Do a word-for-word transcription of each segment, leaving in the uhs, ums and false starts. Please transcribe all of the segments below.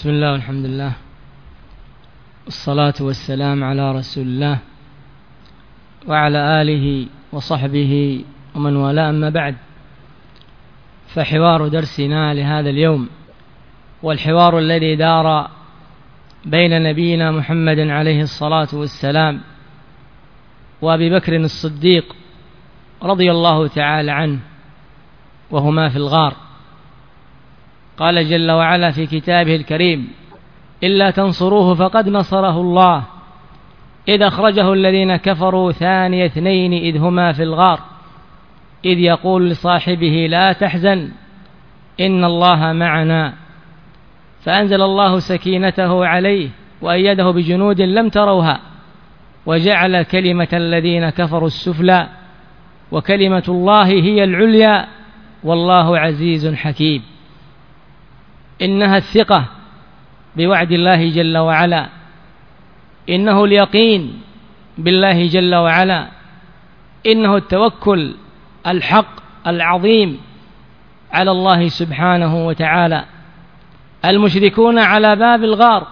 بسم الله والحمد لله والصلاة والسلام على رسول الله وعلى آله وصحبه ومن والاه، أما بعد، فحوار درسنا لهذا اليوم والحوار الذي دار بين نبينا محمد عليه الصلاة والسلام وأبي بكر الصديق رضي الله تعالى عنه وهما في الغار. قال جل وعلا في كتابه الكريم: إلا تنصروه فقد نصره الله إذ أخرجه الذين كفروا ثاني اثنين إذ هما في الغار إذ يقول لصاحبه لا تحزن إن الله معنا، فأنزل الله سكينته عليه وأيده بجنود لم تروها وجعل كلمة الذين كفروا السفلى وكلمة الله هي العليا والله عزيز حكيم. إنها الثقة بوعد الله جل وعلا، إنه اليقين بالله جل وعلا، إنه التوكل الحق العظيم على الله سبحانه وتعالى. المشركون على باب الغار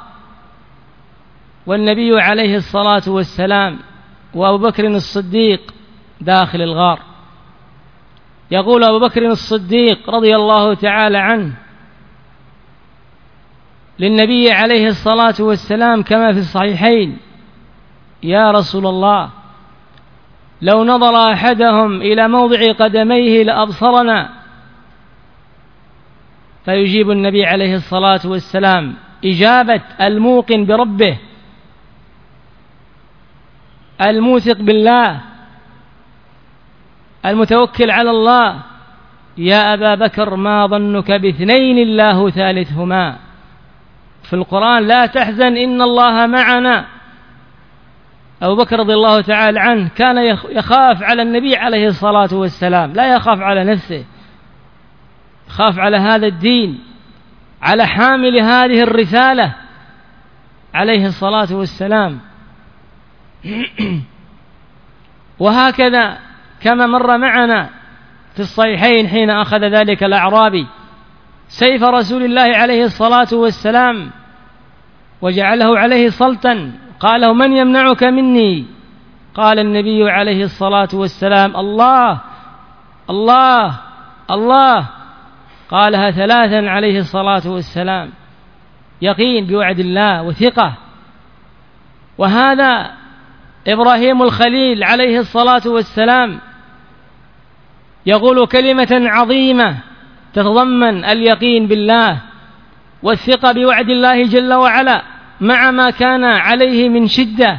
والنبي عليه الصلاة والسلام وأبو بكر الصديق داخل الغار. يقول أبو بكر الصديق رضي الله تعالى عنه للنبي عليه الصلاة والسلام كما في الصحيحين: يا رسول الله، لو نظر أحدهم إلى موضع قدميه لأبصرنا. فيجيب النبي عليه الصلاة والسلام إجابة الموقن بربه الموثق بالله المتوكل على الله: يا أبا بكر، ما ظنك باثنين الله ثالثهما. في القرآن: لا تحزن إن الله معنا. أبو بكر رضي الله تعالى عنه كان يخاف على النبي عليه الصلاة والسلام، لا يخاف على نفسه، يخاف على هذا الدين، على حامل هذه الرسالة عليه الصلاة والسلام. وهكذا كما مر معنا في الصحيحين حين أخذ ذلك الأعرابي سيف رسول الله عليه الصلاة والسلام وجعله عليه صلتا، قال له: من يمنعك مني؟ قال النبي عليه الصلاة والسلام: الله الله الله. قالها ثلاثا عليه الصلاة والسلام، يقين بوعد الله وثقة. وهذا إبراهيم الخليل عليه الصلاة والسلام يقول كلمة عظيمة تتضمن اليقين بالله والثقة بوعد الله جل وعلا مع ما كان عليه من شدة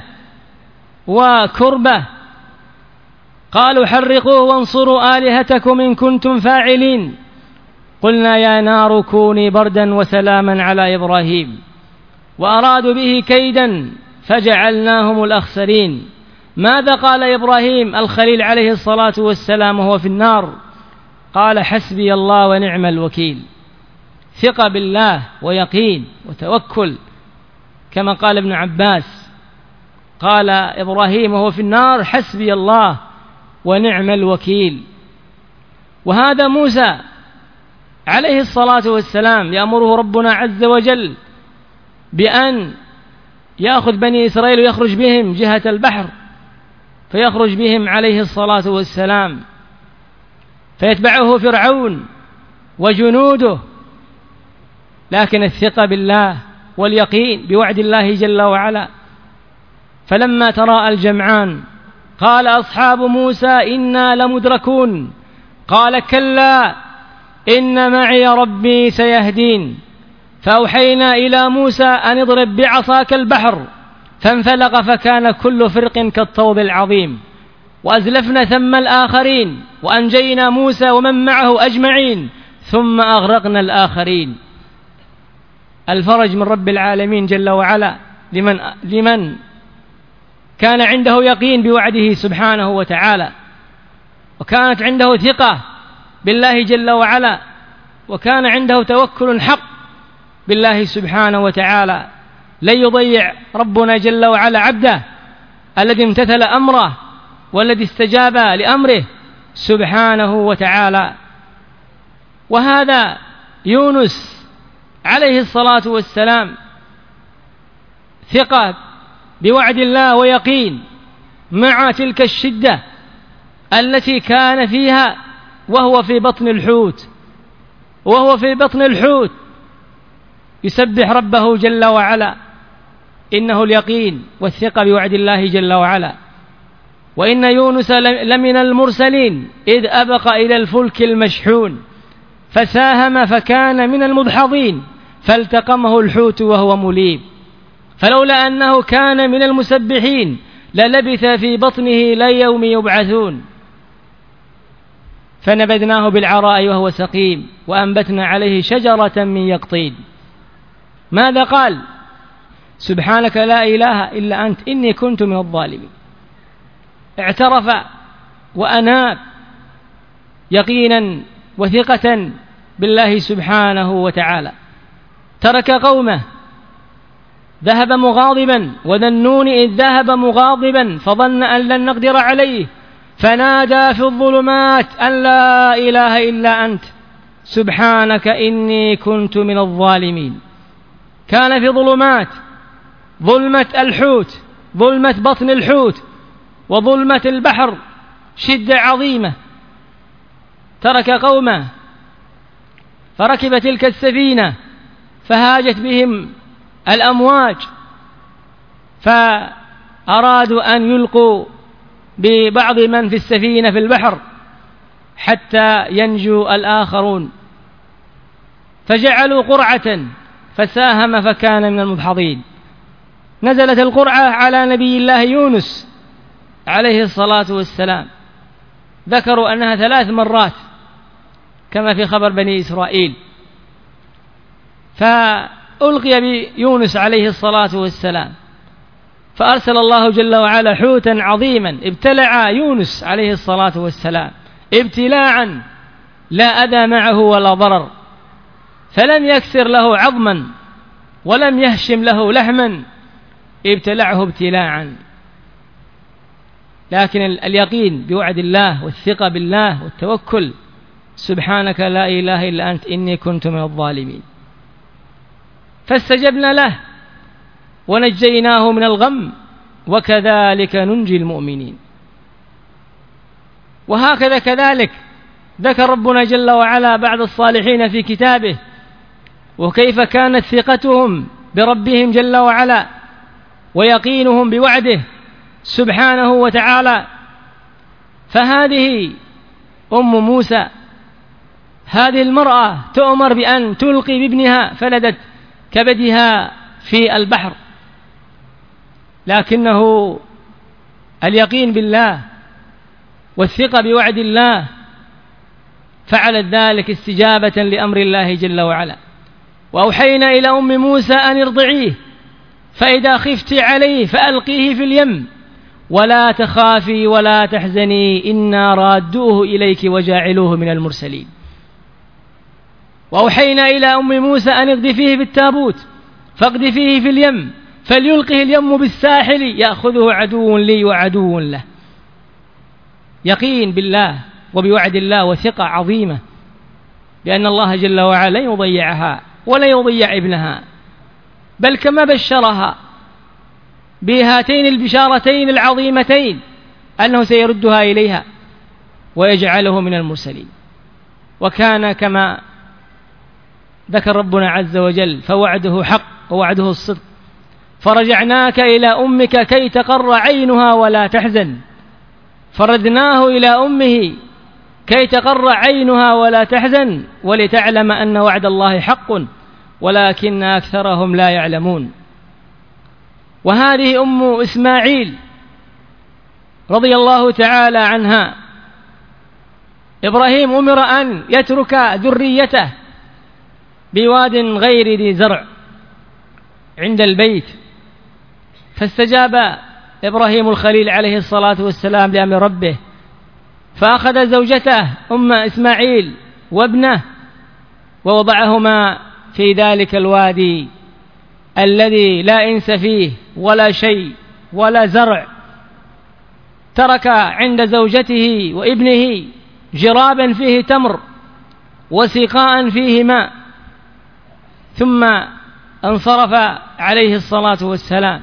وكربة. قالوا: حرقوه وانصروا آلهتكم إن كنتم فاعلين. قلنا: يا نار كوني بردا وسلاما على إبراهيم. وأرادوا به كيدا فجعلناهم الأخسرين. ماذا قال إبراهيم الخليل عليه الصلاة والسلام وهو في النار؟ قال: حسبي الله ونعم الوكيل. ثقة بالله ويقين وتوكل، كما قال ابن عباس، قال إبراهيم وهو في النار: حسبي الله ونعم الوكيل. وهذا موسى عليه الصلاة والسلام يأمره ربنا عز وجل بأن يأخذ بني إسرائيل ويخرج بهم جهة البحر، فيخرج بهم عليه الصلاة والسلام، فيتبعه فرعون وجنوده، لكن الثقة بالله واليقين بوعد الله جل وعلا. فلما تراءى الجمعان قال أصحاب موسى: إنا لمدركون. قال: كلا إن معي ربي سيهدين. فأوحينا إلى موسى أن اضرب بعصاك البحر فانفلق فكان كل فرق كالطود العظيم. وأزلفنا ثم الآخرين وأنجينا موسى ومن معه أجمعين ثم أغرقنا الآخرين. الفرج من رب العالمين جل وعلا لمن, لمن كان عنده يقين بوعده سبحانه وتعالى، وكانت عنده ثقة بالله جل وعلا، وكان عنده توكل حق بالله سبحانه وتعالى. لن يضيع ربنا جل وعلا عبده الذي امتثل أمره والذي استجاب لأمره سبحانه وتعالى. وهذا يونس عليه الصلاة والسلام ثقة بوعد الله ويقين مع تلك الشدة التي كان فيها وهو في بطن الحوت وهو في بطن الحوت يسبح ربه جل وعلا. إنه اليقين والثقة بوعد الله جل وعلا. وإن يونس لمن المرسلين إذ أبق إلى الفلك المشحون فساهم فكان من المدحضين فالتقمه الحوت وهو مليم فلولا أنه كان من المسبحين للبث في بطنه إلى يوم يبعثون فنبذناه بالعراء وهو سقيم وأنبتنا عليه شجرة من يقطين. ماذا قال؟ سبحانك لا إله إلا أنت إني كنت من الظالمين. اعترف وأناب يقينا وثقة بالله سبحانه وتعالى. ترك قومه ذهب مغاضبا وذا النون إذ ذهب مغاضبا فظن أن لن نقدر عليه فنادى في الظلمات أن لا إله إلا أنت سبحانك إني كنت من الظالمين. كان في ظلمات، ظلمة الحوت، ظلمة بطن الحوت، وظلمة البحر، شدة عظيمة. ترك قومه فركب تلك السفينة فهاجت بهم الأمواج فأرادوا أن يلقوا ببعض من في السفينة في البحر حتى ينجو الآخرون فجعلوا قرعة فساهم فكان من المدحضين. نزلت القرعة على نبي الله يونس عليه الصلاة والسلام. ذكروا أنها ثلاث مرات كما في خبر بني إسرائيل. فألقي بيونس عليه الصلاة والسلام فأرسل الله جل وعلا حوتا عظيما ابتلع يونس عليه الصلاة والسلام ابتلاعا لا أذى معه ولا ضرر فلم يكسر له عظما ولم يهشم له لحما ابتلعه ابتلاعا. لكن اليقين بوعد الله والثقة بالله والتوكل سبحانك لا إله إلا أنت إني كنت من الظالمين. فاستجبنا له ونجيناه من الغم وكذلك ننجي المؤمنين. وهكذا كذلك ذكر ربنا جل وعلا بعض الصالحين في كتابه وكيف كانت ثقتهم بربهم جل وعلا ويقينهم بوعده سبحانه وتعالى. فهذه أم موسى، هذه المرأة تؤمر بأن تلقي بابنها فلدت كبدها في البحر، لكنه اليقين بالله والثقة بوعد الله فعلت ذلك استجابة لأمر الله جل وعلا. وأوحينا إلى أم موسى أن ارضعيه فإذا خفت عليه فألقيه في اليم ولا تخافي ولا تحزني إنا رادوه إليك وجاعلوه من المرسلين. وأوحينا إلى أم موسى أن اقذفيه بالتابوت فاقذفيه في اليم فليلقه اليم بالساحل يأخذه عدو لي وعدو له. يقين بالله وبوعد الله وثقة عظيمة بأن الله جل وعلا لا يضيعها ولا يضيع ابنها، بل كما بشرها بهاتين البشارتين العظيمتين أنه سيردها إليها ويجعله من المرسلين. وكان كما ذكر ربنا عز وجل فوعده حق ووعده الصدق. فرجعناك إلى أمك كي تقر عينها ولا تحزن، فردناه إلى أمه كي تقر عينها ولا تحزن ولتعلم أن وعد الله حق ولكن أكثرهم لا يعلمون. وهذه أم إسماعيل رضي الله تعالى عنها. إبراهيم أمر أن يترك ذريته بواد غير ذي زرع عند البيت، فاستجاب إبراهيم الخليل عليه الصلاة والسلام لأمر ربه فأخذ زوجته أم إسماعيل وابنه ووضعهما في ذلك الوادي الذي لا إنس فيه ولا شيء ولا زرع. ترك عند زوجته وابنه جرابا فيه تمر وسقاء فيه ماء، ثم انصرف عليه الصلاة والسلام،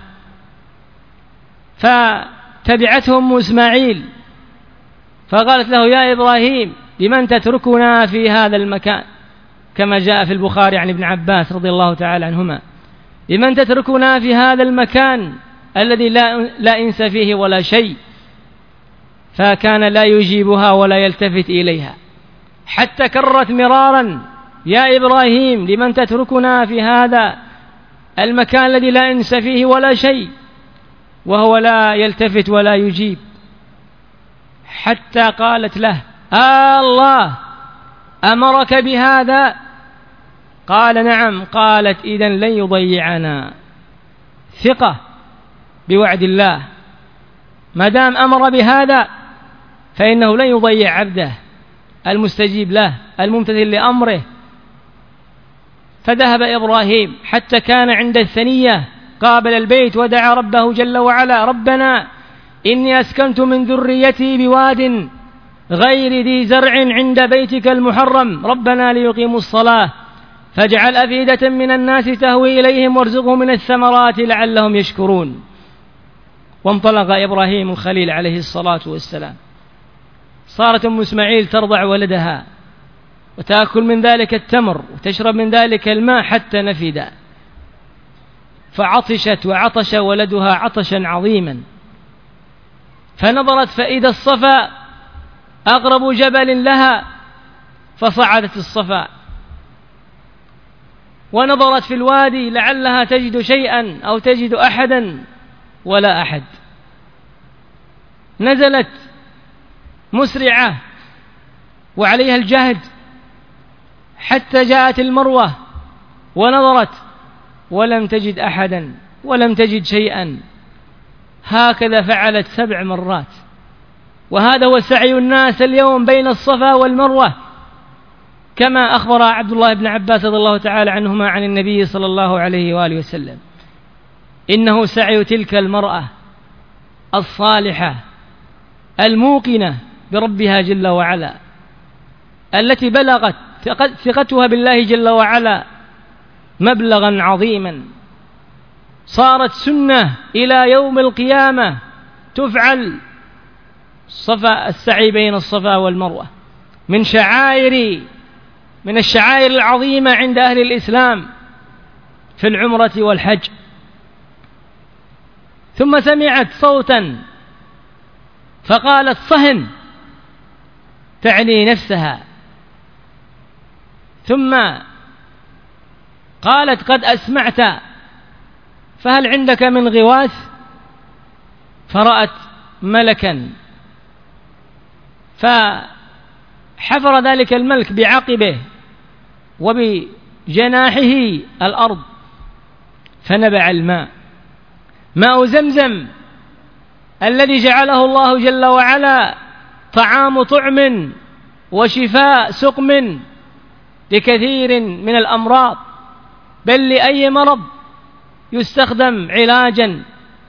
فتبعته أم إسماعيل فقالت له: يا إبراهيم لمن تتركنا في هذا المكان؟ كما جاء في البخاري عن ابن عباس رضي الله تعالى عنهما: لمن تتركنا في هذا المكان الذي لا, لا إنس فيه ولا شيء؟ فكان لا يجيبها ولا يلتفت إليها، حتى كررت مرارا: يا إبراهيم لمن تتركنا في هذا المكان الذي لا إنس فيه ولا شيء؟ وهو لا يلتفت ولا يجيب، حتى قالت له: آه الله أمرك بهذا؟ قال: نعم. قالت: إذن لن يضيعنا. ثقة بوعد الله، ما دام أمر بهذا فإنه لن يضيع عبده المستجيب له الممتثل لأمره. فذهب إبراهيم حتى كان عند الثنية قابل البيت ودعا ربه جل وعلا: ربنا إني أسكنت من ذريتي بواد غير ذي زرع عند بيتك المحرم ربنا ليقيموا الصلاة فاجعل أفئدة من الناس تهوي إليهم وارزقهم من الثمرات لعلهم يشكرون. وانطلق إبراهيم الخليل عليه الصلاة والسلام. صارت أم إسماعيل ترضع ولدها وتأكل من ذلك التمر وتشرب من ذلك الماء حتى نفد، فعطشت وعطش ولدها عطشا عظيما، فنظرت فإذا الصفا أقرب جبل لها، فصعدت الصفا ونظرت في الوادي لعلها تجد شيئا أو تجد أحدا، ولا أحد. نزلت مسرعة وعليها الجهد حتى جاءت المروة ونظرت ولم تجد أحدا ولم تجد شيئا. هكذا فعلت سبع مرات، وهذا هو سعي الناس اليوم بين الصفا والمروة، كما أخبر عبد الله بن عباس رضي الله تعالى عنهما عن النبي صلى الله عليه وآله وسلم: إنه سعي تلك المرأة الصالحة الموقنة بربها جل وعلا، التي بلغت ثقتها بالله جل وعلا مبلغا عظيما، صارت سنة إلى يوم القيامة تفعل صفا السعي بين الصفا والمروة، من شعائر من الشعائر العظيمة عند أهل الإسلام في العمرة والحج. ثم سمعت صوتا فقالت: صهن، تعني نفسها. ثم قالت: قد أسمعت، فهل عندك من غواث؟ فرأت ملكا، فحفر ذلك الملك بعقبه وبجناحه الأرض فنبع الماء، ماء زمزم الذي جعله الله جل وعلا طعام طعم وشفاء سقم لكثير من الأمراض، بل لأي مرض يستخدم علاجا.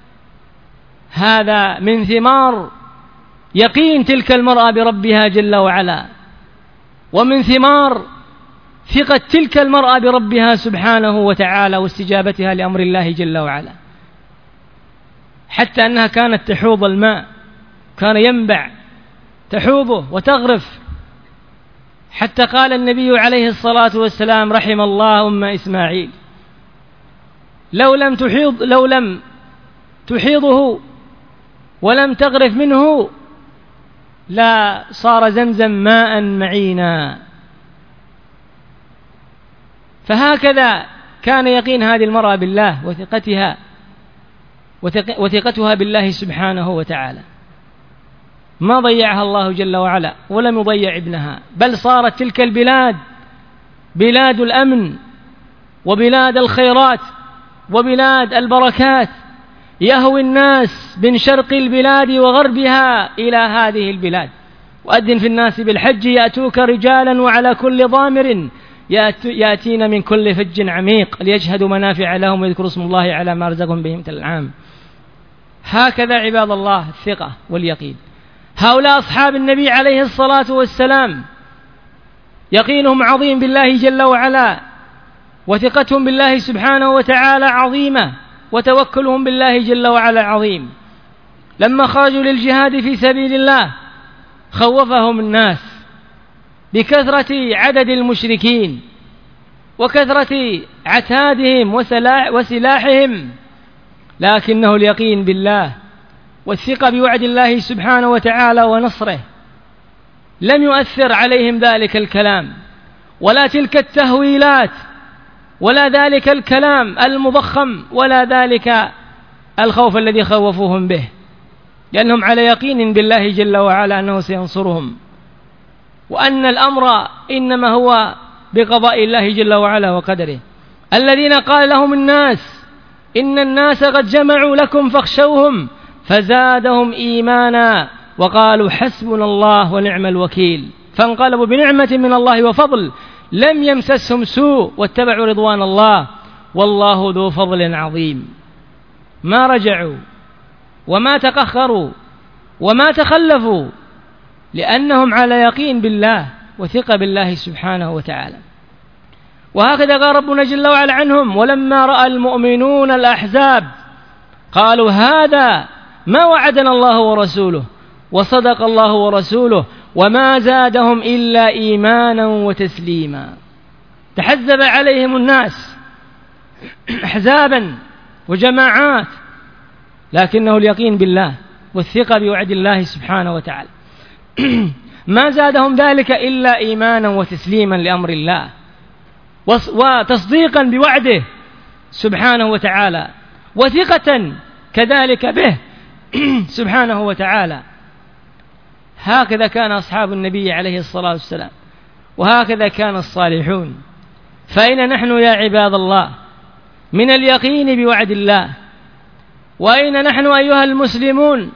هذا من ثمار يقين تلك المرأة بربها جل وعلا، ومن ثمار ثقة تلك المرأة بربها سبحانه وتعالى واستجابتها لأمر الله جل وعلا، حتى أنها كانت تحوض الماء، كان ينبع تحوضه وتغرف، حتى قال النبي عليه الصلاة والسلام: رحم الله أم إسماعيل، لو لم تحيض لو لم تحيضه ولم تغرف منه لا صار زمزم ماء معينا. فهكذا كان يقين هذه المرأة بالله وثقتها وثقتها بالله سبحانه وتعالى، ما ضيعها الله جل وعلا ولم يضيع ابنها، بل صارت تلك البلاد بلاد الأمن وبلاد الخيرات وبلاد البركات، يهوي الناس من شرق البلاد وغربها إلى هذه البلاد. وأذن في الناس بالحج يأتوك رجالا وعلى كل ضامر يأتين من كل فج عميق ليشهدوا منافع لهم ويذكروا اسم الله على ما رزقهم به من الأنعام. هكذا عباد الله الثقة واليقين. هؤلاء أصحاب النبي عليه الصلاة والسلام يقينهم عظيم بالله جل وعلا، وثقتهم بالله سبحانه وتعالى عظيمة، وتوكلهم بالله جل وعلا عظيم. لما خرجوا للجهاد في سبيل الله خوفهم الناس بكثرة عدد المشركين وكثرة عتادهم وسلاحهم، لكنه اليقين بالله والثقة بوعد الله سبحانه وتعالى ونصره لم يؤثر عليهم ذلك الكلام ولا تلك التهويلات ولا ذلك الكلام المضخم ولا ذلك الخوف الذي خوفوهم به، لأنهم على يقين بالله جل وعلا أنه سينصرهم، وأن الأمر إنما هو بقضاء الله جل وعلا وقدره. الذين قال لهم الناس إن الناس قد جمعوا لكم فاخشوهم فزادهم إيمانا وقالوا حسبنا الله ونعم الوكيل، فانقلبوا بنعمة من الله وفضل لم يمسسهم سوء واتبعوا رضوان الله والله ذو فضل عظيم. ما رجعوا وما تقخروا وما تخلفوا، لأنهم على يقين بالله وثقة بالله سبحانه وتعالى. وهكذا قال ربنا جل وعلا عنهم: ولما رأى المؤمنون الأحزاب قالوا هذا ما وعدنا الله ورسوله وصدق الله ورسوله وما زادهم إلا إيمانا وتسليما. تحزب عليهم الناس أحزابا وجماعات، لكنه اليقين بالله والثقة بوعد الله سبحانه وتعالى ما زادهم ذلك إلا إيمانا وتسليما لأمر الله وتصديقا بوعده سبحانه وتعالى وثقة كذلك به سبحانه وتعالى. هكذا كان أصحاب النبي عليه الصلاة والسلام، وهكذا كان الصالحون. فأين نحن يا عباد الله من اليقين بوعد الله؟ وأين نحن أيها المسلمون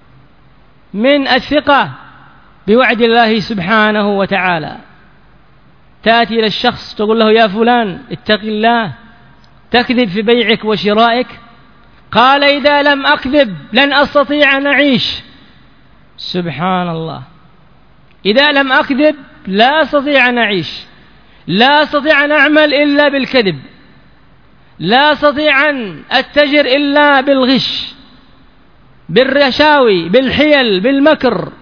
من الثقة بوعد الله سبحانه وتعالى؟ تأتي إلى الشخص تقول له يا فلان اتق الله، تكذب في بيعك وشرائك، قال إذا لم أكذب لن أستطيع أن أعيش. سبحان الله، إذا لم أكذب لا أستطيع أن أعيش، لا أستطيع أن أعمل إلا بالكذب، لا أستطيع أن أتجر إلا بالغش، بالرشاوي، بالحيل، بالمكر.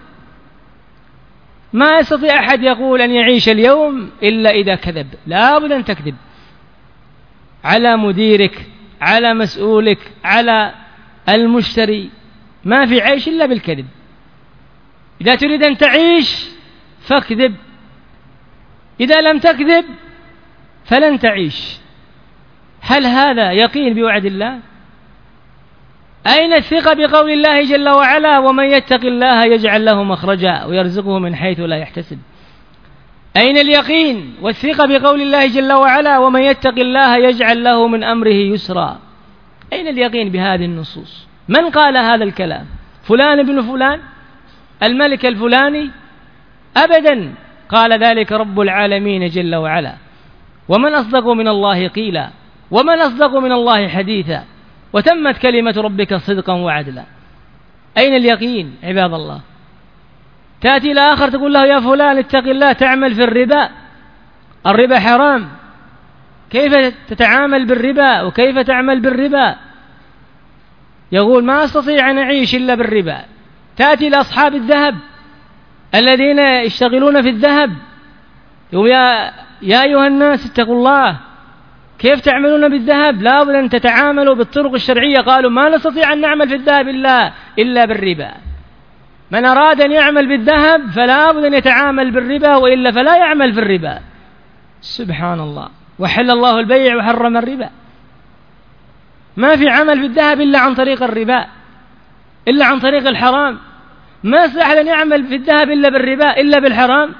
ما يستطيع أحد يقول أن يعيش اليوم إلا إذا كذب. لا بد أن تكذب على مديرك، على مسؤولك، على المشتري. ما في عيش إلا بالكذب. إذا تريد أن تعيش فاكذب، إذا لم تكذب فلن تعيش. هل هذا يقين بوعد الله؟ أين الثقة بقول الله جل وعلا: ومن يتق الله يجعل له مخرجا ويرزقه من حيث لا يحتسب؟ أين اليقين والثقة بقول الله جل وعلا: ومن يتق الله يجعل له من أمره يسرا؟ أين اليقين بهذه النصوص؟ من قال هذا الكلام؟ فلان ابن فلان، الملك الفلاني؟ أبدا، قال ذلك رب العالمين جل وعلا. ومن أصدق من الله قيلا ومن أصدق من الله حديثا وتمت كلمة ربك صدقا وعدلا. أين اليقين عباد الله؟ تأتي إلى آخر تقول له يا فلان اتق الله، تعمل في الربا، الربا حرام، كيف تتعامل بالربا وكيف تعمل بالربا؟ يقول ما أستطيع أن أعيش إلا بالربا. تأتي إلى أصحاب الذهب الذين يشتغلون في الذهب، يقول يا, يا أيها الناس اتقوا الله، كيف تعملون بالذهب؟ لا بد أن تتعاملوا بالطرق الشرعية. قالوا ما نستطيع أن نعمل في الذهب إلا, إلا بالربا. من أراد أن يعمل بالذهب فلا بد أن يتعامل بالربا، وإلا فلا يعمل في الربا. سبحان الله، وحل الله البيع وحرم الربا. ما في عمل بالذهب إلا عن طريق الربا، إلا عن طريق الحرام. ما يصح أن يعمل في الذهب إلا بالربا، إلا بالحرام.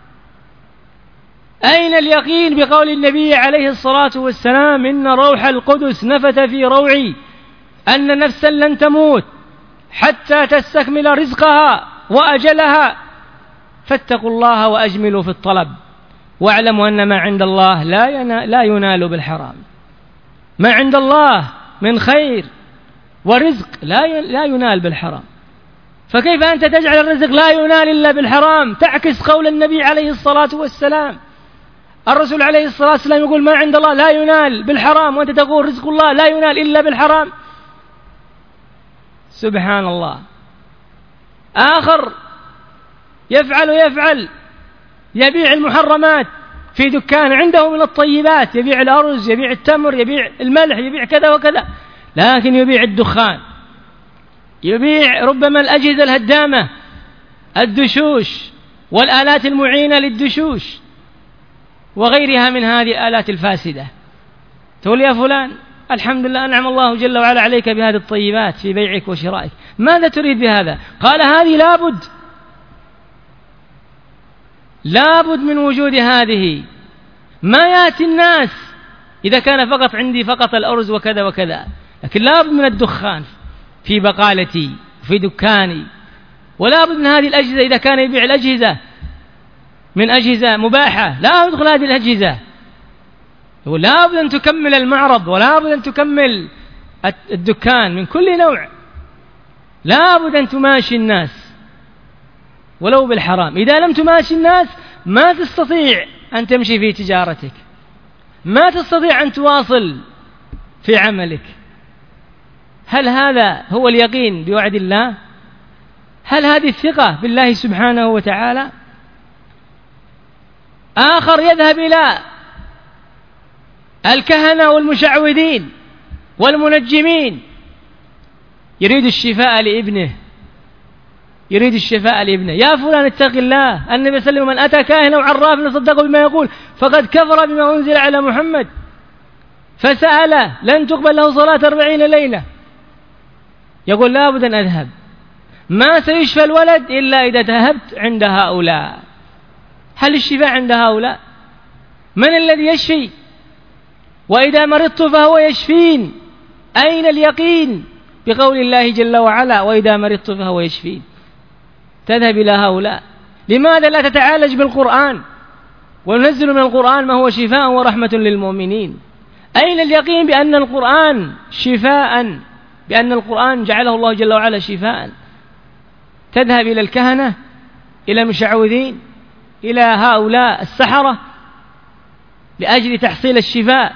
أين اليقين بقول النبي عليه الصلاة والسلام: إن روح القدس نفث في روعي أن نفسا لن تموت حتى تستكمل رزقها وأجلها، فاتقوا الله وأجملوا في الطلب واعلموا أن ما عند الله لا ينال بالحرام. ما عند الله من خير ورزق لا ينال بالحرام، فكيف أنت تجعل الرزق لا ينال إلا بالحرام؟ تعكس قول النبي عليه الصلاة والسلام. الرسول عليه الصلاة والسلام يقول ما عند الله لا ينال بالحرام، وأنت تقول رزق الله لا ينال إلا بالحرام. سبحان الله. آخر يفعل يفعل يبيع المحرمات في دكان عنده من الطيبات، يبيع الأرز، يبيع التمر، يبيع الملح، يبيع كذا وكذا، لكن يبيع الدخان، يبيع ربما الأجهزة الهدامة، الدشوش والآلات المعينة للدشوش وغيرها من هذه الآلات الفاسدة. تقول يا فلان الحمد لله أنعم الله جل وعلا عليك بهذه الطيبات في بيعك وشرائك، ماذا تريد بهذا؟ قال هذه لابد لابد من وجود هذه، ما يأتي الناس إذا كان فقط عندي فقط الأرز وكذا وكذا، لكن لابد من الدخان في بقالتي في دكاني، ولا بد من هذه الأجهزة إذا كان يبيع الأجهزة من أجهزة مباحة لا يدخل هذه الأجهزة، ولا بد أن تكمل المعرض، ولا بد أن تكمل الدكان من كل نوع، لا بد أن تماشي الناس ولو بالحرام. إذا لم تماشي الناس ما تستطيع أن تمشي في تجارتك، ما تستطيع أن تواصل في عملك. هل هذا هو اليقين بوعد الله؟ هل هذه الثقة بالله سبحانه وتعالى؟ آخر يذهب إلى الكهنة والمشعوذين والمنجمين، يريد الشفاء لابنه، يريد الشفاء لابنه. يا فلان اتق الله، النبي صلى الله عليه وسلم من أتى كاهنا وعراف لصدقه بما يقول فقد كفر بما أنزل على محمد، فسأله لن تقبل له صلاة أربعين ليلة. يقول لا بد أن أذهب، ما سيشفى الولد إلا إذا ذهبت عند هؤلاء. هل الشفاء عند هؤلاء؟ من الذي يشفي؟ وإذا مرضت فهو يشفين. أين اليقين بقول الله جل وعلا وإذا مرضت فهو يشفين؟ تذهب إلى هؤلاء. لماذا لا تتعالج بالقرآن وننزل من القرآن ما هو شفاء ورحمة للمؤمنين؟ أين اليقين بأن القرآن شفاء، بأن القرآن جعله الله جل وعلا شفاء؟ تذهب إلى الكهنة، إلى المشعوذين، إلى هؤلاء السحرة لأجل تحصيل الشفاء.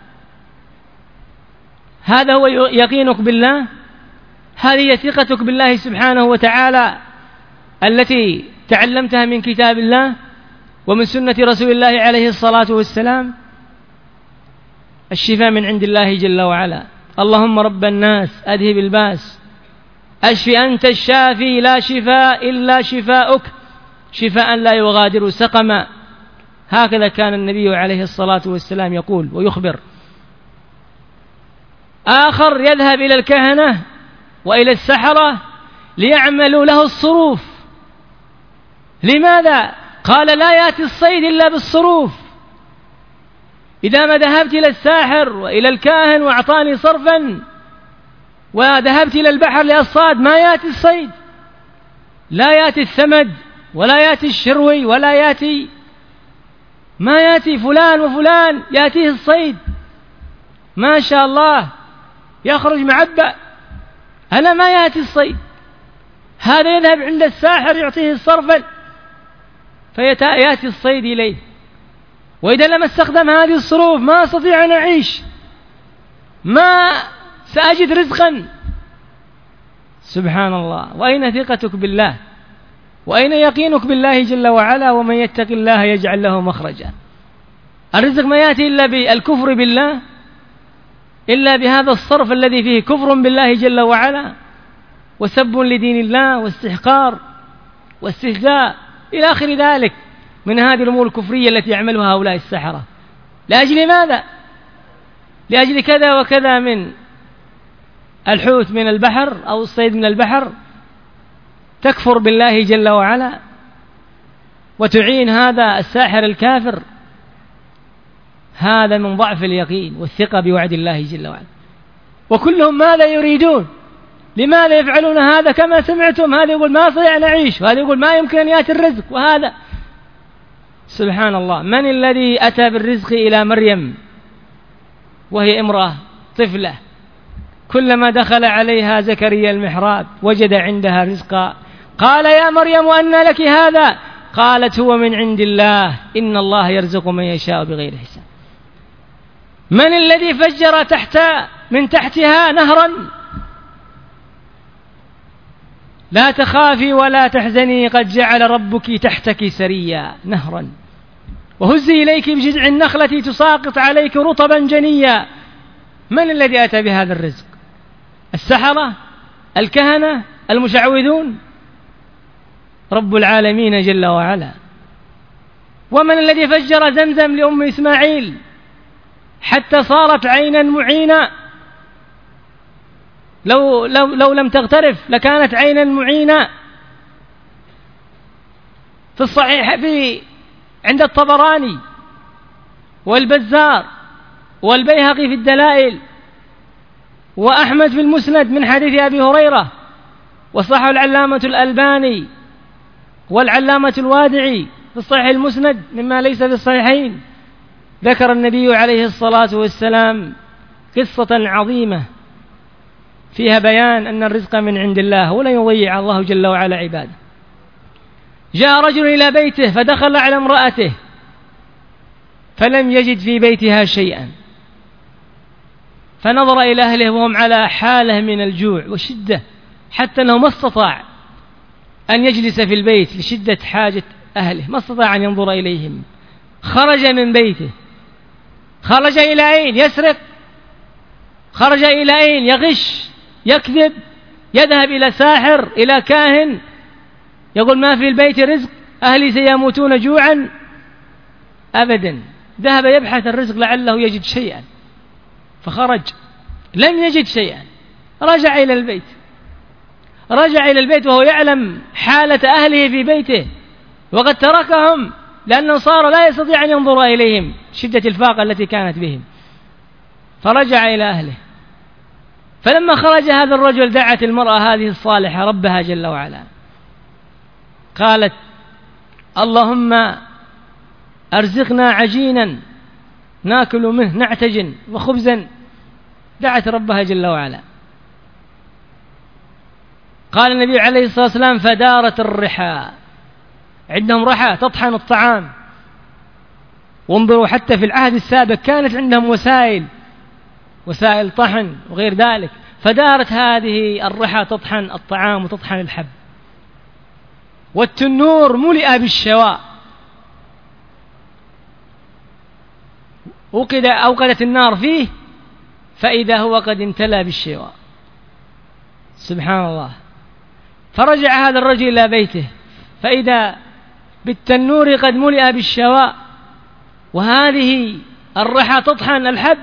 هذا هو يقينك بالله؟ هذه ثقتك بالله سبحانه وتعالى التي تعلمتها من كتاب الله ومن سنة رسول الله عليه الصلاة والسلام؟ الشفاء من عند الله جل وعلا. اللهم رب الناس أذهب الباس، أشف أنت الشافي لا شفاء إلا شفاؤك، شفاء لا يغادر سقما. هكذا كان النبي عليه الصلاة والسلام يقول ويخبر. آخر يذهب إلى الكهنة وإلى السحرة ليعملوا له الصروف. لماذا؟ قال لا يأتي الصيد إلا بالصروف. إذا ما ذهبت إلى الساحر وإلى الكاهن وأعطاني صرفا وذهبت إلى البحر لأصطاد ما يأتي الصيد، لا يأتي الثمد ولا يأتي الشروي ولا يأتي ما يأتي فلان وفلان يأتيه الصيد ما شاء الله يخرج معبأ، أنا ما يأتي الصيد. هذا يذهب عند الساحر يعطيه صرفا فيأتي الصيد إليه. وإذا لم استخدم هذه الصروف ما أستطيع أن أعيش، ما سأجد رزقا. سبحان الله. وأين ثقتك بالله؟ وأين يقينك بالله جل وعلا؟ ومن يتق الله يجعل له مخرجا. الرزق ما يأتي إلا بالكفر بالله، إلا بهذا الصرف الذي فيه كفر بالله جل وعلا وسب لدين الله واستحقار واستهزاء إلى آخر ذلك من هذه الأمور الكفرية التي يعملها هؤلاء السحرة. لأجل ماذا؟ لأجل كذا وكذا من الحوت من البحر أو الصيد من البحر، تكفر بالله جل وعلا وتعين هذا الساحر الكافر. هذا من ضعف اليقين والثقة بوعد الله جل وعلا. وكلهم ماذا يريدون؟ لماذا يفعلون هذا؟ كما سمعتم، هذا يقول ما أستطيع أن أعيش، وهذا يقول ما يمكن أن يأتي الرزق، وهذا سبحان الله. من الذي أتى بالرزق إلى مريم وهي امرأة طفلة، كلما دخل عليها زكريا المحراب وجد عندها رزقا، قال يا مريم أنى لك هذا؟ قالت هو من عند الله إن الله يرزق من يشاء بغير حساب. من الذي فجر تحت من تحتها نهرا؟ لا تخافي ولا تحزني قد جعل ربك تحتك سريا نهرا وهزي إليك بجذع النخلة تساقط عليك رطبا جنيا. من الذي أتى بهذا الرزق؟ السحرة؟ الكهنة؟ المشعوذون؟ رب العالمين جل وعلا. ومن الذي فجر زمزم لأم إسماعيل حتى صارت عينا معينا؟ لو, لو, لو لم تغترف لكانت عينا معينا. في الصحيح في عند الطبراني والبزار والبيهقي في الدلائل وأحمد في المسند من حديث أبي هريرة، وصححه العلامة الألباني والعلامة الوادعي في الصحيح المسند مما ليس في الصحيحين. ذكر النبي عليه الصلاة والسلام قصة عظيمة فيها بيان أن الرزق من عند الله ولا يضيع الله جل وعلا عباده. جاء رجل إلى بيته فدخل على امرأته فلم يجد في بيتها شيئا، فنظر إلى أهله وهم على حالة من الجوع وشدة حتى أنه ما استطاع أن يجلس في البيت لشدة حاجة أهله، ما استطاع أن ينظر إليهم. خرج من بيته. خرج إلى أين؟ يسرق. خرج إلى أين؟ يغش، يكذب، يذهب إلى ساحر، إلى كاهن، يقول ما في البيت رزق، أهلي سيموتون جوعا. أبدا، ذهب يبحث الرزق لعله يجد شيئا، فخرج لم يجد شيئا. رجع إلى البيت رجع إلى البيت وهو يعلم حالة أهله في بيته وقد تركهم لأنه صار لا يستطيع أن ينظر إليهم شدة الفاقة التي كانت بهم، فرجع إلى أهله. فلما خرج هذا الرجل دعت المرأة هذه الصالحة ربها جل وعلا، قالت اللهم أرزقنا عجينا ناكل منه نعتجن وخبزا. دعت ربها جل وعلا. قال النبي عليه الصلاة والسلام فدارت الرحى. عندهم رحى تطحن الطعام، وانظروا حتى في العهد السابق كانت عندهم وسائل وسائل طحن وغير ذلك، فدارت هذه الرحى تطحن الطعام وتطحن الحب. والتنور ملئ بالشواء، وقد أوقدت النار فيه فإذا هو قد امتلأ بالشواء. سبحان الله. فرجع هذا الرجل إلى بيته فإذا بالتنور قد ملئ بالشواء وهذه الرحى تطحن الحب.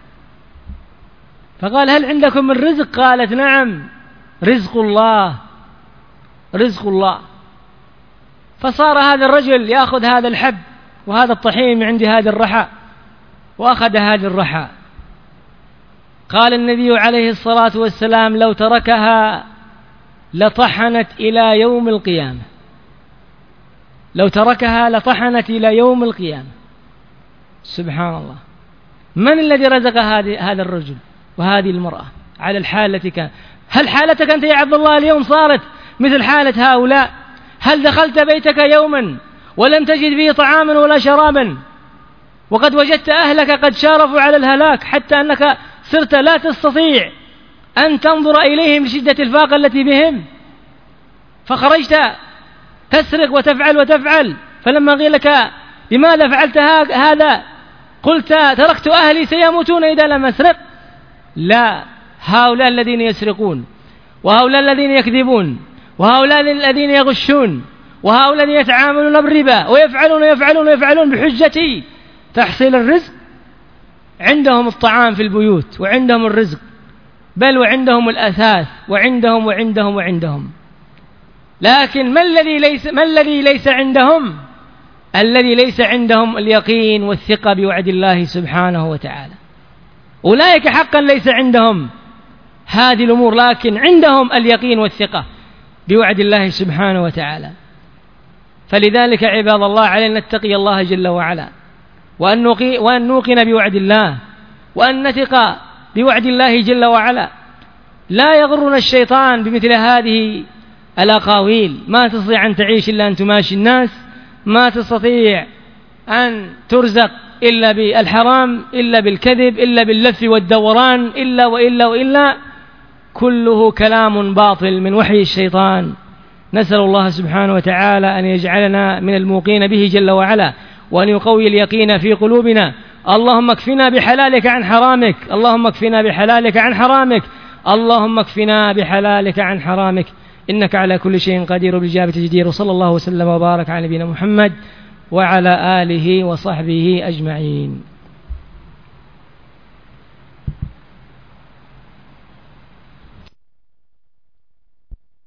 فقال هل عندكم من رزق؟ قالت نعم، رزق الله رزق الله. فصار هذا الرجل يأخذ هذا الحب وهذا الطحين من عند هذه الرحى، وأخذ هذه الرحى. قال النبي عليه الصلاة والسلام لو تركها لطحنت إلى يوم القيامة، لو تركها لطحنت إلى يوم القيامة. سبحان الله. من الذي رزق هذا الرجل وهذه المرأة على الحالة التي كان؟ هل حالتك أنت يا عبد الله اليوم صارت مثل حالة هؤلاء؟ هل دخلت بيتك يوما ولم تجد فيه طعاما ولا شرابا، وقد وجدت أهلك قد شارفوا على الهلاك حتى أنك صرت لا تستطيع أن تنظر إليهم لشدة الفاقة التي بهم، فخرجت تسرق وتفعل وتفعل، فلما قيل لك لماذا فعلت هذا قلت تركت أهلي سيموتون إذا لم أسرق؟ لا، هؤلاء الذين يسرقون، وهؤلاء الذين يكذبون، وهؤلاء الذين يغشون، وهؤلاء الذين يتعاملون بالربا ويفعلون ويفعلون ويفعلون بحجة تحصيل الرزق، عندهم الطعام في البيوت وعندهم الرزق، بل وعندهم الأثاث وعندهم وعندهم وعندهم. لكن ما الذي ليس ما الذي ليس عندهم؟ الذي ليس عندهم اليقين والثقة بوعد الله سبحانه وتعالى. أولئك حقا ليس عندهم هذه الأمور، لكن عندهم اليقين والثقة بوعد الله سبحانه وتعالى. فلذلك عباد الله علينا نتقي الله جل وعلا، وأن وأن نوقن بوعد الله، وأن نثق بوعد الله جل وعلا. لا يغرنا الشيطان بمثل هذه الأقاويل، ما تستطيع أن تعيش إلا أن تماشي الناس، ما تستطيع أن ترزق إلا بالحرام، إلا بالكذب، إلا باللف والدوران، إلا وإلا وإلا، كله كلام باطل من وحي الشيطان. نسأل الله سبحانه وتعالى أن يجعلنا من الموقين به جل وعلا، وأن يقوي اليقين في قلوبنا. اللهم اكفنا بحلالك عن حرامك، اللهم اكفنا بحلالك عن حرامك، اللهم اكفنا بحلالك عن حرامك، إنك على كل شيء قدير بالإجابة جدير. وصلى الله وسلم وبارك على نبينا محمد وعلى آله وصحبه أجمعين.